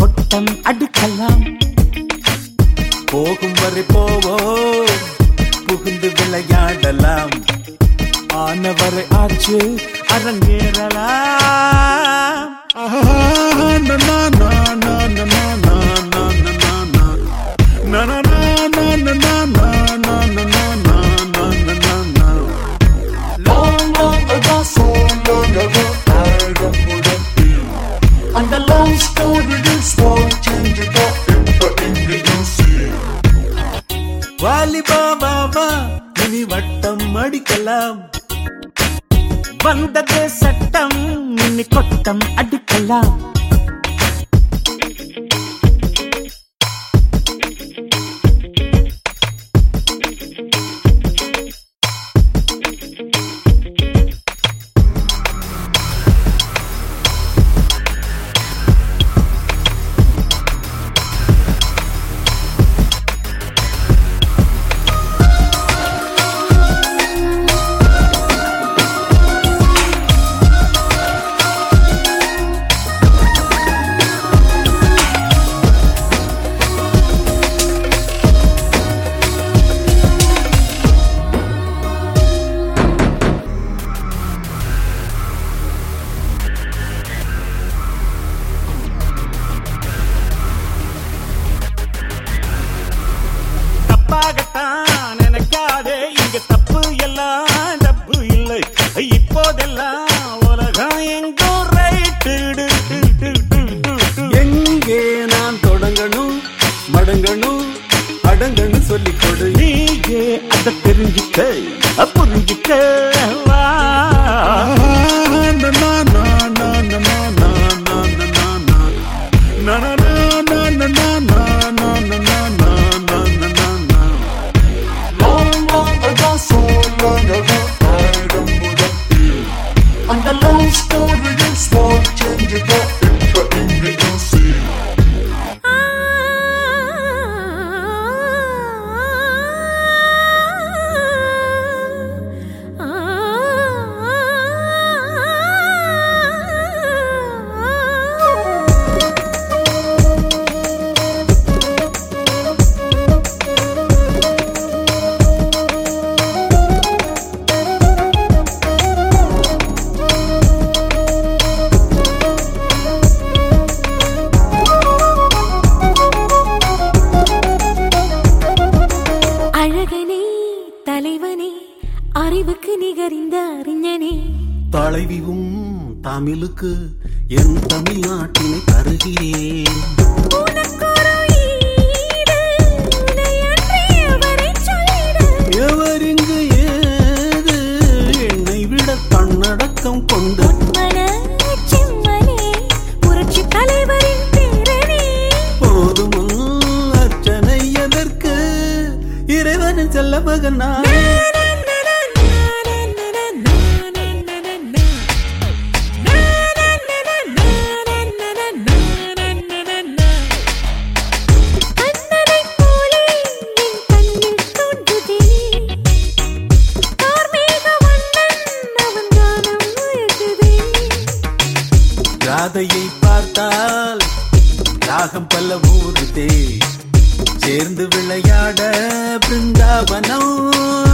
கொட்டம் அடிக்கலாம். போகும் வரை போவோம், புகுந்து விளையாடலாம். ஆனவரை ஆச்சு அரங்கேறலாம். Long, long ago, so long ago, I remember you. And the long story is watching the Indian Sea. வாலிபா Baba இனி வட்டம் அடிக்கலாம். வந்ததே சட்டம் இனி கொட்டம் அடிக்கலாம். தப்பாகத்தான் நினைக்காதே, இங்க தப்பு எல்லாம் தப்பு இல்லை. இப்போதெல்லாம் உலகம் எங்கோ ரைட்டு. எங்கே நான் தொடங்கணும், மடங்கணும், அடங்கணும் சொல்லிக் கொடு. நீயே அதை தெரிஞ்சுக்க புரிஞ்சுக்க வா. Long, long ago, so long ago, I remember you. And the long story is watching the Indian Sea. அழகனே தலைவனே அறிவுக்கு நிகரிந்த அறிஞனே, தலைவியும் தமிழுக்கு என் தமிழ்நாட்டினை தருகிறேன். உனக்கொரு ஈடு, உனையன்றி எவரைச் சொல்லிட. எவரிங்கு ஏது என்னை விட தன்னடக்கம் கொண்டு மனச் செம்மனே, புரட்சித் தலைவரின் பேரனே. போதும் அர்ச்சனை எதற்கு, இறைவனின் செல்ல மகன் நான். அண்ணனைப் போலே என் கண்ணில் தோன்றுதே, கார்மேக வண்ணன் அவன் கானம் முயங்குதே. ராதையை பார்த்தால் ராகம் பல்ல ஊருதே, சேர்ந்து விளையாட பிருந்தாவனம்